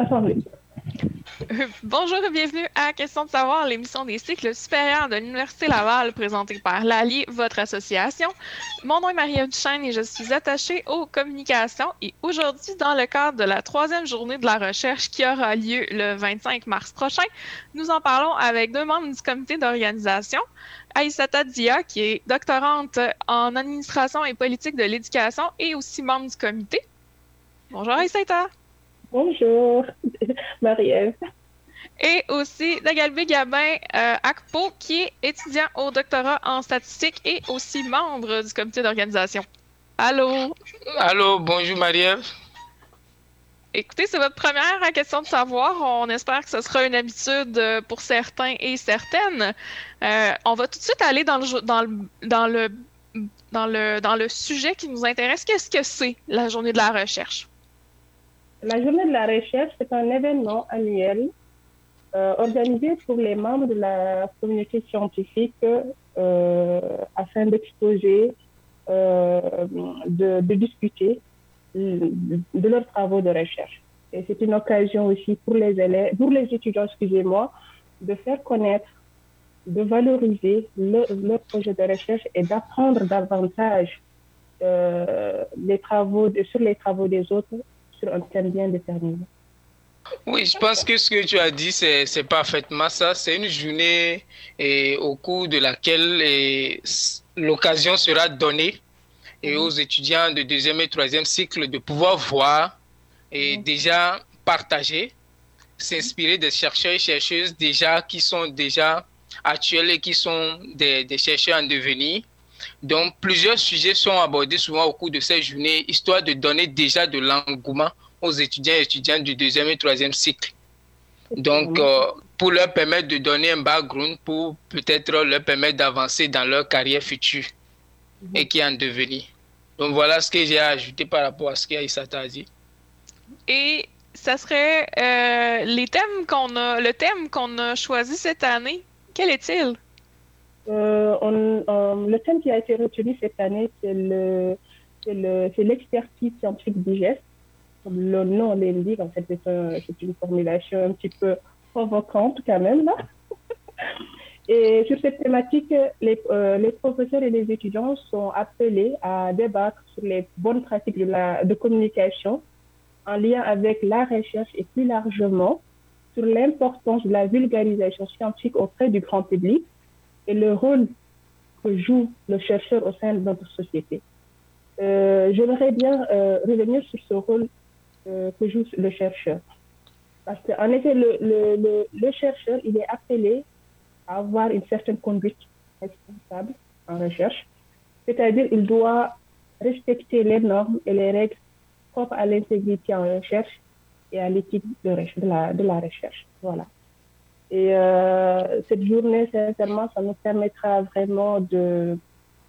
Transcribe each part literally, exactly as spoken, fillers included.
ensemble. Bonjour et bienvenue à Question de savoir, l'émission des cycles supérieurs de l'Université Laval, présentée par l'Allier, votre association. Mon nom est Marie-Ève Duchesne et je suis attachée aux communications. Et aujourd'hui, dans le cadre de la troisième journée de la recherche qui aura lieu le vingt-cinq mars prochain, nous en parlons avec deux membres du comité d'organisation. Aïssata Dia, qui est doctorante en administration et politique de l'éducation et aussi membre du comité. Bonjour Aïssata. Bonjour, Marie-Ève. Et aussi Dagalbe Gabin euh, Akpo, qui est étudiant au doctorat en statistique et aussi membre du comité d'organisation. Allô? Allô, bonjour Marie-Ève. Écoutez, c'est votre première question de savoir. On espère que ce sera une habitude pour certains et certaines. Euh, on va tout de suite aller dans le, dans le, dans le, dans le, dans le sujet qui nous intéresse. Qu'est-ce que c'est la journée de la recherche? La journée de la recherche, c'est un événement annuel euh, organisé pour les membres de la communauté scientifique euh, afin d'exposer, euh, de, de discuter de, de leurs travaux de recherche. Et c'est une occasion aussi pour les élèves, pour les étudiants, excusez-moi, de faire connaître, de valoriser le, leur projet de recherche et d'apprendre davantage euh, les travaux de, sur les travaux des autres sur un thème bien déterminé. Oui, je pense que ce que tu as dit, c'est, c'est parfaitement ça. C'est une journée et, au cours de laquelle et, l'occasion sera donnée et aux étudiants de deuxième et troisième cycle de pouvoir voir et mmh. déjà partager, s'inspirer des chercheurs et chercheuses déjà qui sont déjà actuels et qui sont des, des chercheurs en devenir. Donc, plusieurs sujets sont abordés souvent au cours de cette journée, histoire de donner déjà de l'engouement aux étudiants et étudiantes du deuxième et troisième cycle. Donc, euh, pour leur permettre de donner un background, pour peut-être leur permettre d'avancer dans leur carrière future mm-hmm. et qui est en devenir. Donc, voilà ce que j'ai à ajouter par rapport à ce qu'Aïssata a dit. Et ça serait euh, les thèmes qu'on a, le thème qu'on a choisi cette année, quel est-il? Euh, on, on, le thème qui a été retenu cette année, c'est, le, c'est, le, c'est l'expertise scientifique digeste. Comme le nom l'indique, en fait, c'est, un, c'est une formulation un petit peu provocante quand même. Là. Et sur cette thématique, les, euh, les professeurs et les étudiants sont appelés à débattre sur les bonnes pratiques de, la, de communication en lien avec la recherche et plus largement sur l'importance de la vulgarisation scientifique auprès du grand public et le rôle que joue le chercheur au sein de notre société. Euh, j'aimerais bien euh, revenir sur ce rôle euh, que joue le chercheur. Parce qu'en effet, le, le, le, le chercheur, il est appelé à avoir une certaine conduite responsable en recherche. C'est-à-dire qu'il doit respecter les normes et les règles propres à l'intégrité en recherche et à l'éthique de, de, la, de la recherche. Voilà. Et euh, cette journée, sincèrement, ça nous permettra vraiment de,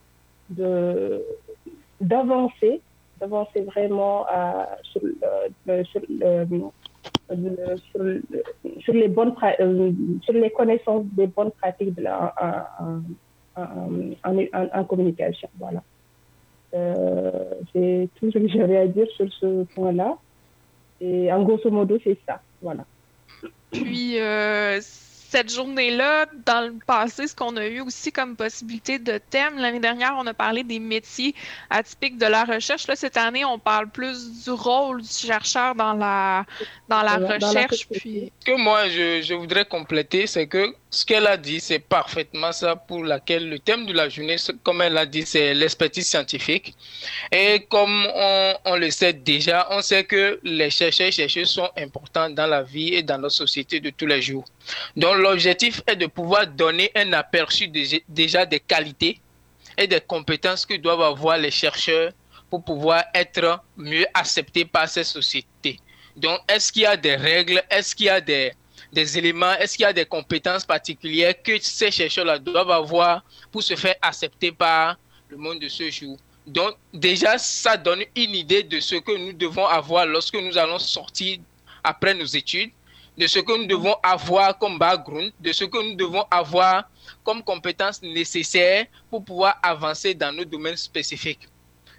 de, d'avancer, d'avancer vraiment à, sur, le, sur, le, le, sur, le, sur, les bonnes, euh, sur les connaissances des bonnes pratiques de la, en, en, en, en, en communication. Voilà. Euh, c'est tout ce que j'avais à dire sur ce point-là. Et en grosso modo, c'est ça. Voilà. Puis, euh, cette journée-là, dans le passé, ce qu'on a eu aussi comme possibilité de thème, l'année dernière, on a parlé des métiers atypiques de la recherche. Là, cette année, on parle plus du rôle du chercheur dans la, dans la dans recherche. La puis... Ce que moi, je, je voudrais compléter, c'est que ce qu'elle a dit, c'est parfaitement ça pour laquelle le thème de la journée, comme elle l'a dit, c'est l'expertise scientifique. Et comme on, on le sait déjà, on sait que les chercheurs et chercheuses sont importants dans la vie et dans notre société de tous les jours. Donc, l'objectif est de pouvoir donner un aperçu de, déjà des qualités et des compétences que doivent avoir les chercheurs pour pouvoir être mieux acceptés par ces sociétés. Donc, est-ce qu'il y a des règles, est-ce qu'il y a des, des éléments, est-ce qu'il y a des compétences particulières que ces chercheurs-là doivent avoir pour se faire accepter par le monde de ce jour? Donc, déjà, ça donne une idée de ce que nous devons avoir lorsque nous allons sortir après nos études, de ce que nous devons avoir comme background, de ce que nous devons avoir comme compétences nécessaires pour pouvoir avancer dans nos domaines spécifiques.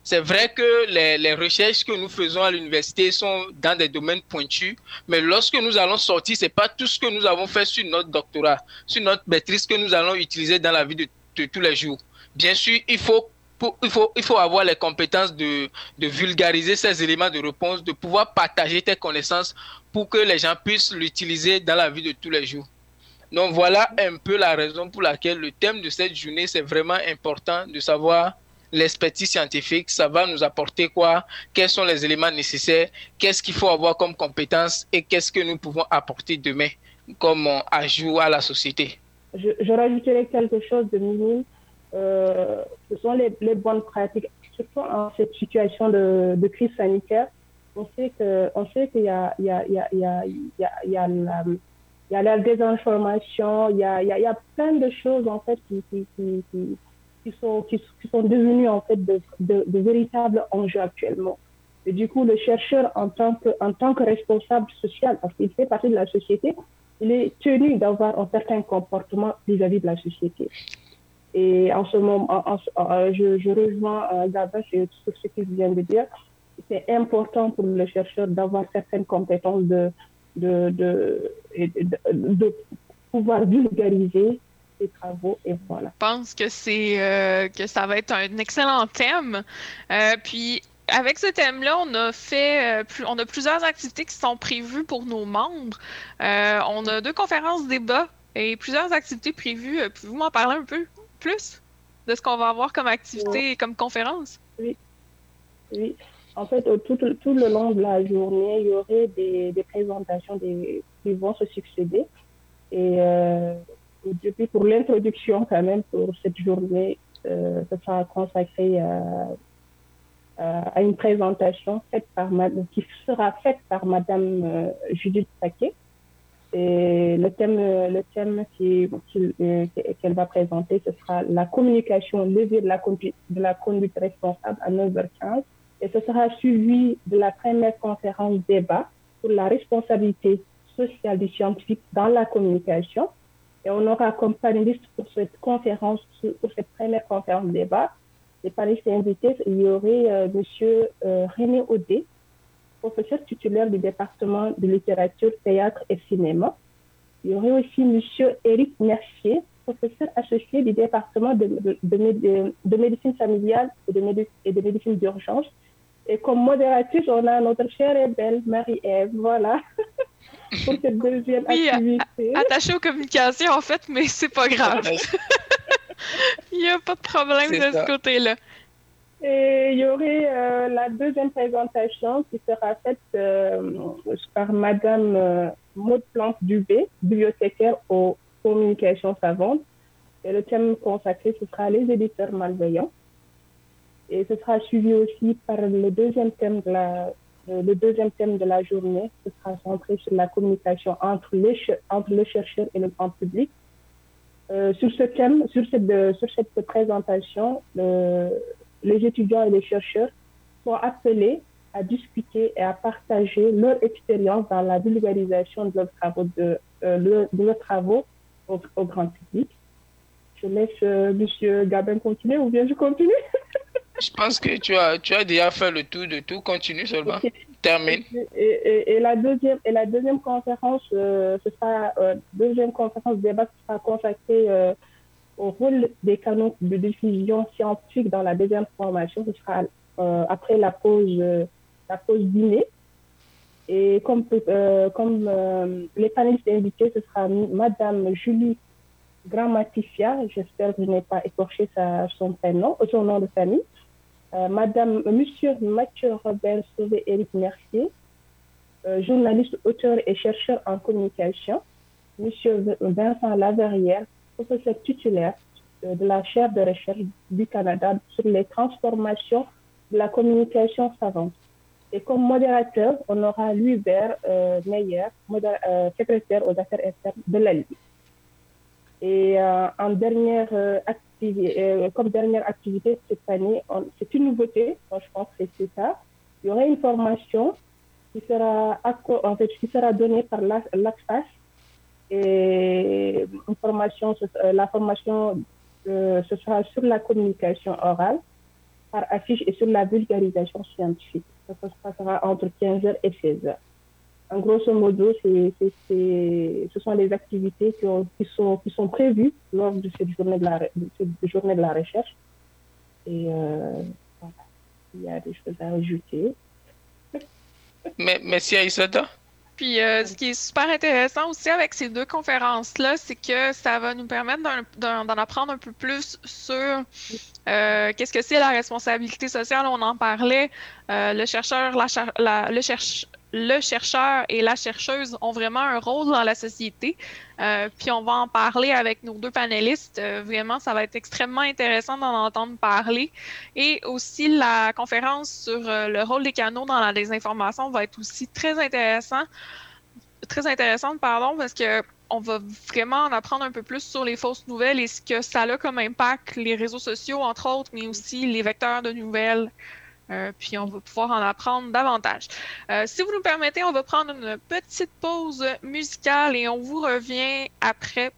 C'est vrai que les, les recherches que nous faisons à l'université sont dans des domaines pointus, mais lorsque nous allons sortir, ce n'est pas tout ce que nous avons fait sur notre doctorat, sur notre maîtrise que nous allons utiliser dans la vie de, de tous les jours. Bien sûr, il faut, pour, il faut, il faut avoir les compétences de, de vulgariser ces éléments de réponse, de pouvoir partager tes connaissances pour que les gens puissent l'utiliser dans la vie de tous les jours. Donc voilà un peu la raison pour laquelle le thème de cette journée, c'est vraiment important de savoir l'expertise scientifique. Ça va nous apporter quoi? Quels sont les éléments nécessaires? Qu'est-ce qu'il faut avoir comme compétences et qu'est-ce que nous pouvons apporter demain comme ajout à la société? Je, je rajouterai quelque chose de minime. Euh, ce sont les, les bonnes pratiques, surtout en cette situation de, de crise sanitaire. On sait que, on sait qu'il y a, il y a, il y a, il y a, il y a, il y a la, il y a la désinformation, il y a, il y a, il y a plein de choses en fait qui, qui, qui, qui Qui sont, qui, qui sont devenus en fait de, de, de véritables enjeux actuellement. Et du coup, le chercheur, en tant que, en tant que responsable social, parce qu'il fait partie de la société, il est tenu d'avoir un certain comportement vis-à-vis de la société. Et en ce moment, en, en, je, je rejoins euh, Gabin sur ce qu'il vient de dire. C'est important pour le chercheur d'avoir certaines compétences de, de, de, de, de, de pouvoir vulgariser ses travaux et voilà. Je pense que c'est euh, que ça va être un excellent thème. Euh, puis avec ce thème-là, on a fait euh, plus, on a plusieurs activités qui sont prévues pour nos membres. Euh, on a deux conférences débats et plusieurs activités prévues. Euh, Pouvez-vous m'en parler un peu plus de ce qu'on va avoir comme activité Oui. et comme conférence? Oui. Oui. En fait, tout, tout le long de la journée, il y aurait des, des présentations des, qui vont se succéder. Et euh, depuis pour l'introduction quand même pour cette journée, euh, ça sera consacré à, à, à une présentation faite par qui sera faite par Madame euh, Judith Paquet. Et le thème, le thème qui, qui, euh, qu'elle va présenter, ce sera la communication levée de la conduite, de la conduite responsable à neuf heures quinze. Et ce sera suivi de la première conférence débat sur la responsabilité sociale du scientifique dans la communication. Et on aura comme panéliste pour cette conférence, pour cette première conférence débat, les panélistes invités, il y aurait euh, Monsieur euh, René Audet, professeur titulaire du département de littérature, théâtre et cinéma. Il y aurait aussi Monsieur Éric Mercier, professeur associé du département de, de, de, de, de médecine familiale et de, méde, et de médecine d'urgence. Et comme modératrice, on a notre chère et belle Marie-Ève, voilà, pour cette deuxième oui, activité. Attachée aux communications, en fait, mais c'est pas grave. Il n'y a pas de problème c'est de ça. Ce côté-là. Et il y aurait euh, la deuxième présentation qui sera faite euh, par Madame euh, Maud Plante-Dubé, bibliothécaire aux communications savantes. Et le thème consacré, ce sera les éditeurs malveillants. Et ce sera suivi aussi par le deuxième thème de la, euh, le deuxième thème de la journée. Ce sera centré sur la communication entre, les, entre le chercheur et le grand public. Euh, sur ce thème, sur cette, de, sur cette présentation, le, les étudiants et les chercheurs sont appelés à discuter et à partager leur expérience dans la vulgarisation de leurs travaux, de, euh, le, de leurs travaux au, au grand public. Je laisse euh, M. Gabin continuer ou bien je continue? Je pense que tu as, tu as déjà fait le tour de tout. Continue seulement. Okay. Termine. Et, et, et, la deuxième, et la deuxième conférence, euh, ce sera euh, deuxième conférence débat sera consacrée euh, au rôle des canaux de diffusion scientifique dans la deuxième formation. Ce sera euh, après la pause, euh, la pause dîner. Et comme, euh, comme euh, les panélistes invités, ce sera Madame Julie Grammatifia, j'espère que je n'ai pas écorché sa, son prénom, son nom de famille. Euh, Madame, Monsieur Mathieu Robert Sauvé Éric Mercier, euh, journaliste, auteur et chercheur en communication. Monsieur Vincent Laverrière, professeur titulaire euh, de la chaire de recherche du Canada sur les transformations de la communication savante. Et comme modérateur, on aura Louis-Bert euh, Meyer, euh, secrétaire aux affaires externes de l'A L I. Et euh, en dernière euh, activité, euh, comme dernière activité cette année, on, c'est une nouveauté, donc je pense que c'est ça. Il y aura une formation qui sera, en fait, qui sera donnée par l'A C F A S. Et une formation, euh, la formation euh, ce sera sur la communication orale. par affiche et sur la vulgarisation scientifique. Ça, ça se passera entre quinze heures et seize heures. En grosso modo, c'est, c'est, c'est, ce sont les activités qui, ont, qui, sont, qui sont prévues lors de cette journée de la, de cette journée de la recherche. Et euh, voilà, il y a des choses à ajouter. Mais, merci Aïssata. Puis, euh, ce qui est super intéressant aussi avec ces deux conférences-là, c'est que ça va nous permettre d'en, d'en, d'en apprendre un peu plus sur euh, qu'est-ce que c'est la responsabilité sociale. On en parlait. Euh, le chercheur, la, la, le, cherche, le chercheur et la chercheuse ont vraiment un rôle dans la société. Euh, puis, on va en parler avec nos deux panélistes. Euh, vraiment, ça va être extrêmement intéressant d'en entendre parler. Et aussi, la conférence sur euh, le rôle des canaux dans la désinformation va être aussi très intéressant. très intéressante, pardon, parce que on va vraiment en apprendre un peu plus sur les fausses nouvelles et ce que ça a comme impact, les réseaux sociaux, entre autres, mais aussi les vecteurs de nouvelles. Euh, puis on va pouvoir en apprendre davantage. Euh, si vous nous permettez, on va prendre une petite pause musicale et on vous revient après.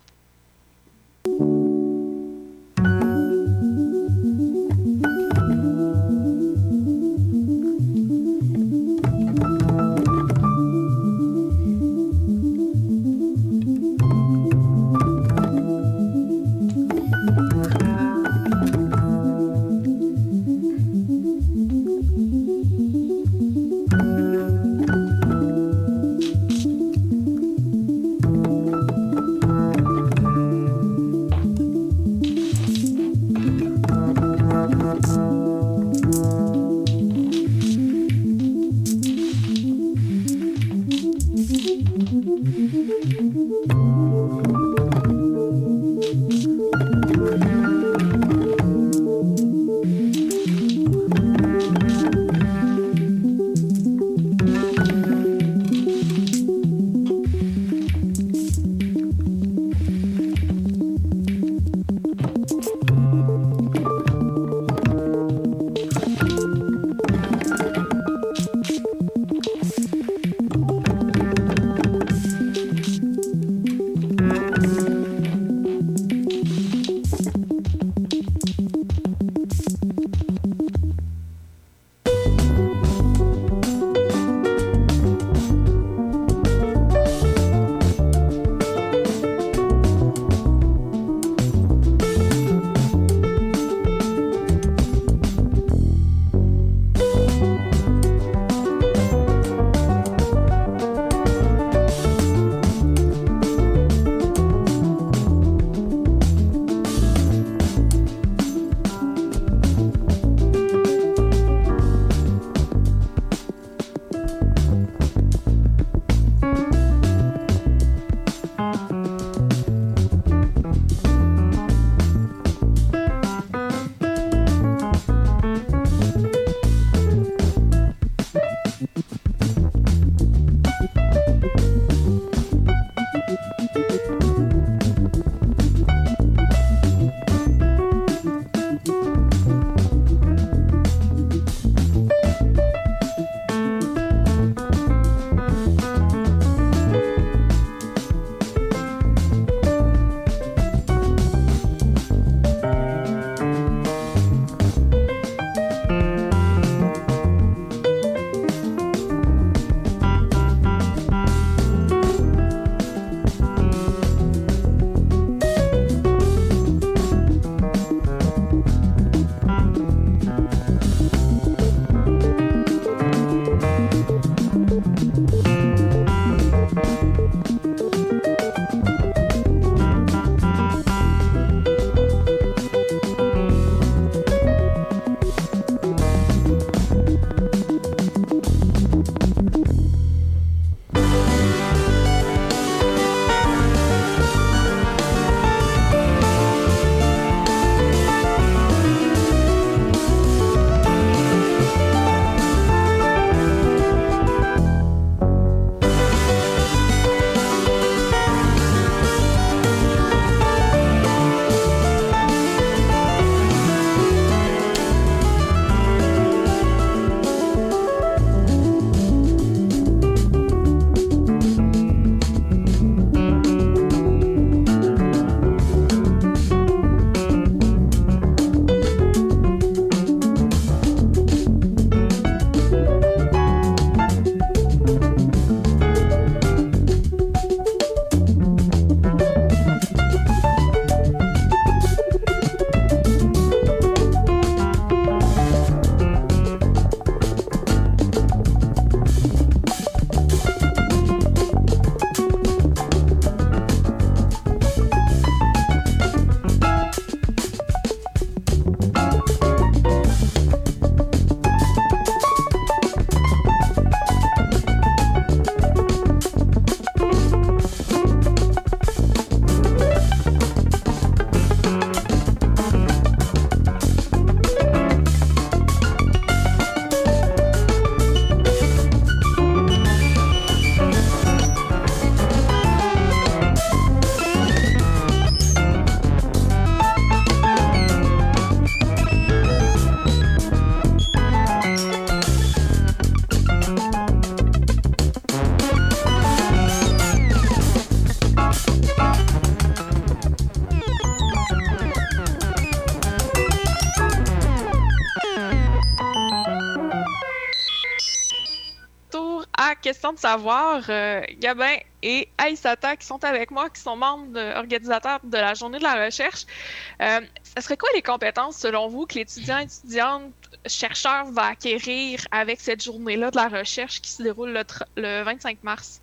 Question de savoir, euh, Gabin et Aïssata qui sont avec moi, qui sont membres de, organisateurs de la journée de la recherche. Euh, ce serait quoi les compétences, selon vous, que l'étudiant, étudiante, chercheur va acquérir avec cette journée-là de la recherche qui se déroule le, le vingt-cinq mars?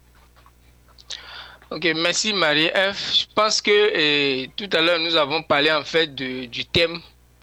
Ok, merci Marie-Ève. Je pense que eh, tout à l'heure, nous avons parlé en fait de, du thème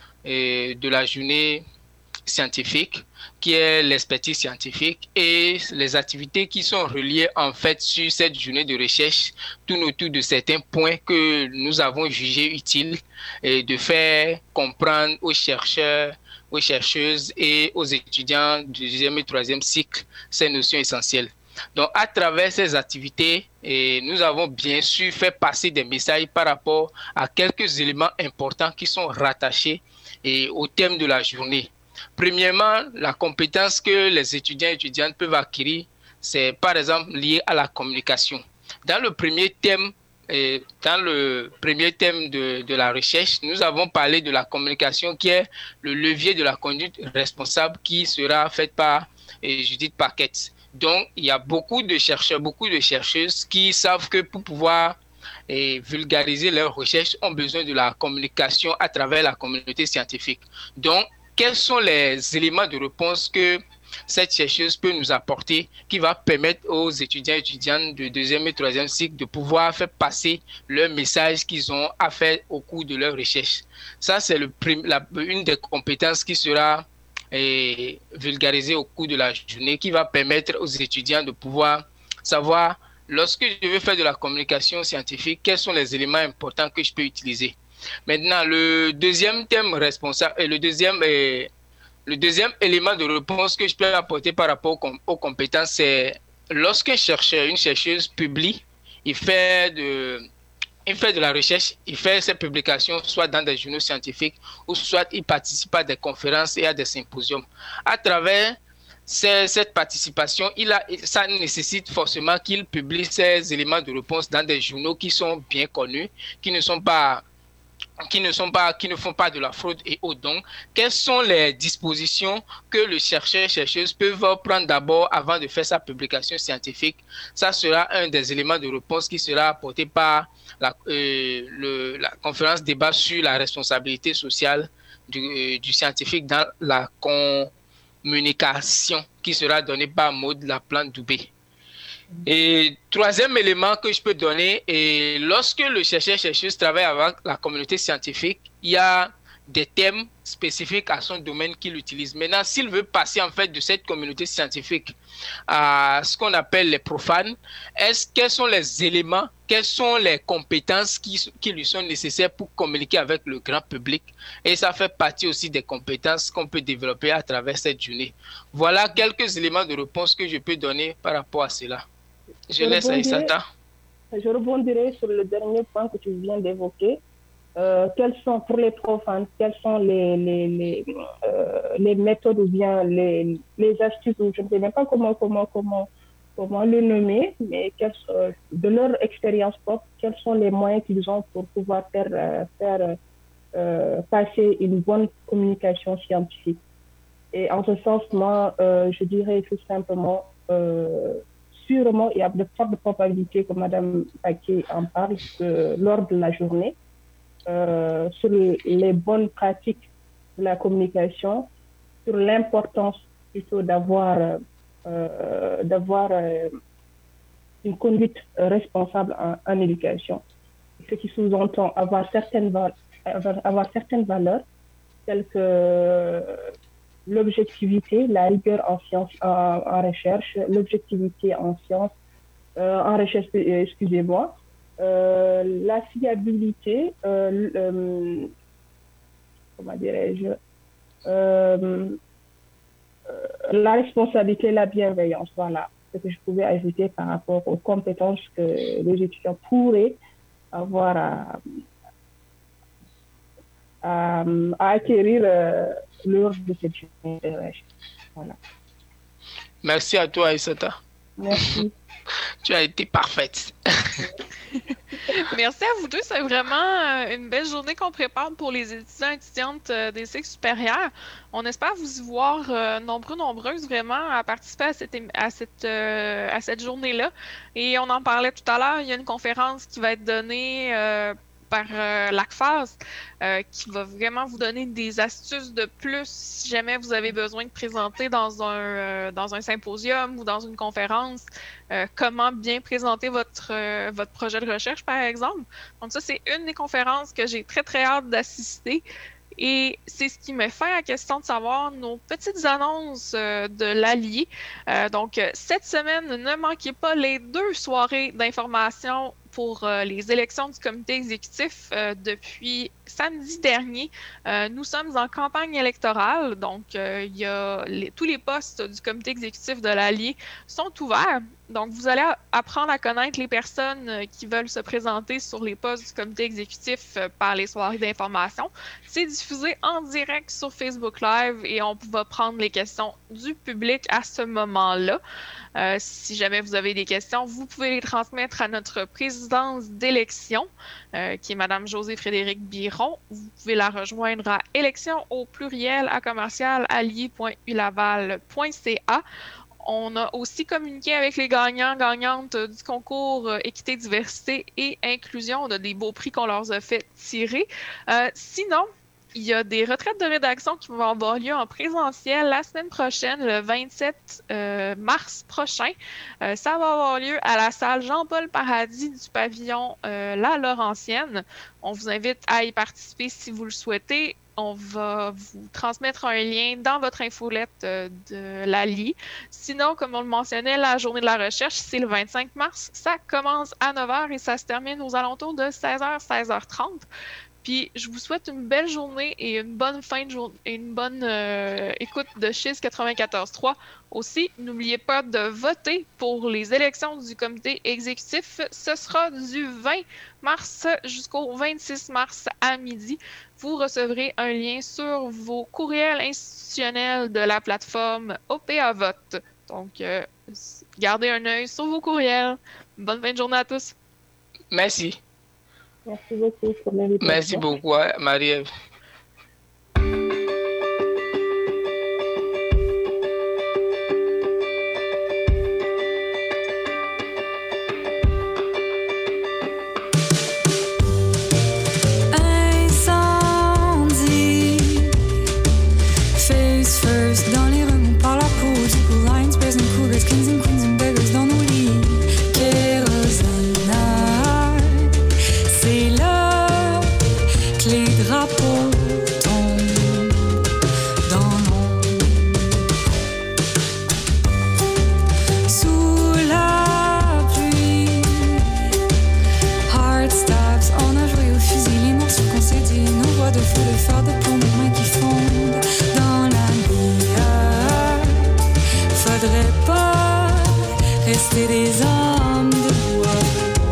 eh, de la journée scientifique, qui est l'expertise scientifique, et les activités qui sont reliées en fait sur cette journée de recherche tournent autour de certains points que nous avons jugé utiles et de faire comprendre aux chercheurs, aux chercheuses et aux étudiants du deuxième et troisième cycle ces notions essentielles. Donc, à travers ces activités, et nous avons bien sûr fait passer des messages par rapport à quelques éléments importants qui sont rattachés et au thème de la journée. Premièrement, la compétence que les étudiants et étudiantes peuvent acquérir, c'est par exemple lié à la communication. Dans le premier thème, et dans le premier thème de, de la recherche, nous avons parlé de la communication qui est le levier de la conduite responsable qui sera faite par et Judith Paquette. Donc, il y a beaucoup de chercheurs, beaucoup de chercheuses qui savent que pour pouvoir et vulgariser leurs recherches, ont besoin de la communication à travers la communauté scientifique. Donc, quels sont les éléments de réponse que cette chercheuse peut nous apporter qui va permettre aux étudiants et étudiantes de deuxième et troisième cycle de pouvoir faire passer leur message qu'ils ont à faire au cours de leur recherche. Ça, c'est le prim- la, une des compétences qui sera et vulgarisé au cours de la journée, qui va permettre aux étudiants de pouvoir savoir, lorsque je veux faire de la communication scientifique, quels sont les éléments importants que je peux utiliser. Maintenant, le deuxième thème responsable et le deuxième, et le deuxième élément de réponse que je peux apporter par rapport aux, aux compétences, c'est lorsqu'un chercheur, une chercheuse publie, il fait de Il fait de la recherche, il fait ses publications soit dans des journaux scientifiques ou soit il participe à des conférences et à des symposiums. À travers ces, cette participation, il a, ça nécessite forcément qu'il publie ces éléments de réponse dans des journaux qui sont bien connus, qui ne sont pas... qui ne sont pas, qui ne font pas de la fraude et autres. Donc, quelles sont les dispositions que le chercheur, chercheuse peuvent prendre d'abord avant de faire sa publication scientifique? Ça sera un des éléments de réponse qui sera apporté par la, euh, le, la conférence débat sur la responsabilité sociale du, euh, du scientifique dans la communication qui sera donnée par Maud Laplante-Doubé. Et troisième élément que je peux donner, et lorsque le chercheur-chercheuse travaille avec la communauté scientifique, il y a des thèmes spécifiques à son domaine qu'il utilise. Maintenant, s'il veut passer en fait de cette communauté scientifique à ce qu'on appelle les profanes, est-ce, quels sont les éléments, quelles sont les compétences qui, qui lui sont nécessaires pour communiquer avec le grand public? Et ça fait partie aussi des compétences qu'on peut développer à travers cette journée. Voilà quelques éléments de réponse que je peux donner par rapport à cela. Je, je laisse Aïssata. Je rebondirai sur le dernier point que tu viens d'évoquer. Euh, quelles sont, pour les profanes, quelles sont les, les, les, euh, les méthodes ou bien les, les astuces, ou je ne sais même pas comment, comment, comment, comment le nommer, mais quelles, euh, de leur expérience propre, quels sont les moyens qu'ils ont pour pouvoir faire, euh, faire euh, passer une bonne communication scientifique. Et en ce sens, moi, euh, je dirais tout simplement, euh, sûrement, il y a de fortes probabilités que Mme Paquet en parle euh, lors de la journée. Euh, sur les bonnes pratiques de la communication, sur l'importance plutôt d'avoir euh, d'avoir euh, une conduite responsable en, en éducation, ce qui sous-entend avoir certaines avoir, avoir certaines valeurs telles que l'objectivité, la rigueur en sciences, en, en recherche, l'objectivité en sciences, euh, en recherche, excusez-moi. Euh, la fiabilité, euh, euh, comment dirais-je, euh, euh, la responsabilité, la bienveillance, voilà ce que je pouvais ajouter par rapport aux compétences que les étudiants pourraient avoir à, à, à acquérir euh, lors de cette journée de recherche. Voilà. Merci à toi, Aïssata. Merci. Tu as été parfaite. Merci à vous deux. C'est vraiment une belle journée qu'on prépare pour les étudiants et étudiantes des cycles supérieurs. On espère vous y voir euh, nombreux, nombreuses vraiment à participer à cette, à cette, euh, à cette journée-là. Et on en parlait tout à l'heure, il y a une conférence qui va être donnée euh, par euh, l'A C F A S euh, qui va vraiment vous donner des astuces de plus si jamais vous avez besoin de présenter dans un, euh, dans un symposium ou dans une conférence euh, comment bien présenter votre, euh, votre projet de recherche, par exemple. Donc ça, c'est une des conférences que j'ai très, très hâte d'assister. Et c'est ce qui me fait la question de savoir nos petites annonces euh, de l'Allier. Euh, donc, cette semaine, ne manquez pas les deux soirées d'information pour euh, les élections du comité exécutif euh, depuis samedi dernier. Euh, nous sommes en campagne électorale, donc euh, il y a les, tous les postes du comité exécutif de l'Allier sont ouverts. Donc, vous allez apprendre à connaître les personnes euh, qui veulent se présenter sur les postes du comité exécutif euh, par les soirées d'information. C'est diffusé en direct sur Facebook Live et on va prendre les questions du public à ce moment-là. Euh, si jamais vous avez des questions, vous pouvez les transmettre à notre présidence d'élection, euh, qui est Mme Josée-Frédérique Biron. Vous pouvez la rejoindre à élection au pluriel à commercial allier point u laval point c a. On a aussi communiqué avec les gagnants, gagnantes du concours euh, Équité, Diversité et Inclusion. On a des beaux prix qu'on leur a fait tirer. Euh, sinon, il y a des retraites de rédaction qui vont avoir lieu en présentiel la semaine prochaine, le vingt-sept euh, mars prochain. Euh, ça va avoir lieu à la salle Jean-Paul Paradis du pavillon euh, La Laurentienne. On vous invite à y participer si vous le souhaitez. On va vous transmettre un lien dans votre infolette euh, de l'Allier. Sinon, comme on le mentionnait, la journée de la recherche, c'est le vingt-cinq mars. Ça commence à neuf heures et ça se termine aux alentours de seize heures, seize heures trente. Puis, je vous souhaite une belle journée et une bonne fin de journée et une bonne euh, écoute de Chiz quatre-vingt-quatorze trois. Aussi, n'oubliez pas de voter pour les élections du comité exécutif. Ce sera du vingt mars jusqu'au vingt-six mars à midi. Vous recevrez un lien sur vos courriels institutionnels de la plateforme O P A Vote. Donc, euh, gardez un œil sur vos courriels. Bonne fin de journée à tous. Merci. Merci beaucoup pour l'invitation. Merci beaucoup, Marie-Ève. Incendie, face first dans les remous par la peau, du lines, bears and cougars, kings and queens and beggars dans nos lits. Kérosène. C'est là que les drapeaux tombent dans l'ombre. Sous la pluie, hard stops, on a joué au fusil, les morceaux qu'on s'est dit, nos voix de feu, de fer, de plomb, nos mains qui fondent dans la nuit. Faudrait pas rester des hommes de bois.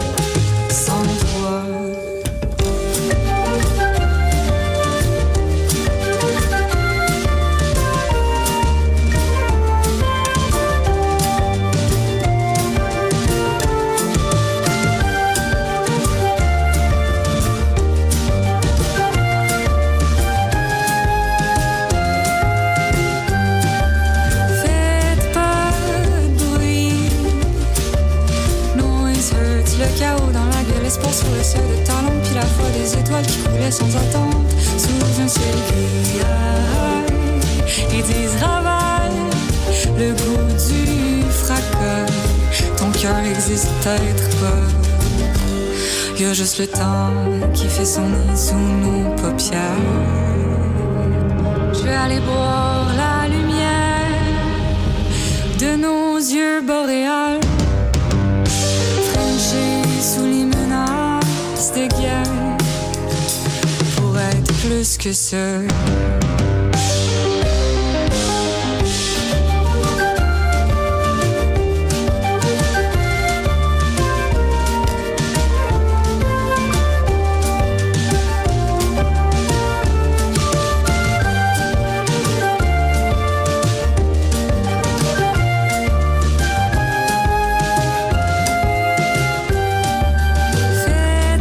L'espoir sur le ciel de talons, puis la foi des étoiles qui coulaient sans attente sous un ciel gris. Ils disent ravale le goût du fracas. Ton cœur existe peut-être pas. Y'a juste le temps qui fait son nid sous nos paupières. Je vais aller boire la lumière de nos yeux boréales. Sous les menaces de guerre, pour être plus que seul. Fait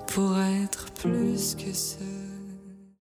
pour être plus que ce